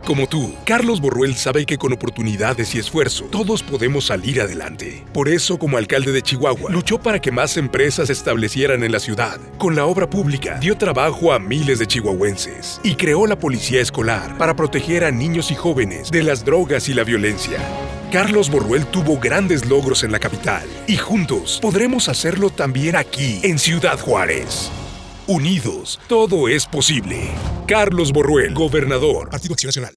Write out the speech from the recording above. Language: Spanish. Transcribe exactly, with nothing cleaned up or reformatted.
Como tú, Carlos Borruel sabe que con oportunidades y esfuerzo, todos podemos salir adelante. Por eso, como alcalde de Chihuahua, luchó para que más empresas se establecieran en la ciudad. Con la obra pública, dio trabajo a miles de chihuahuenses y creó la policía escolar para proteger a niños y jóvenes de las drogas y la violencia. Carlos Borruel tuvo grandes logros en la capital y juntos podremos hacerlo también aquí, en Ciudad Juárez. Unidos, todo es posible. Carlos Borruel, gobernador. Partido Acción Nacional.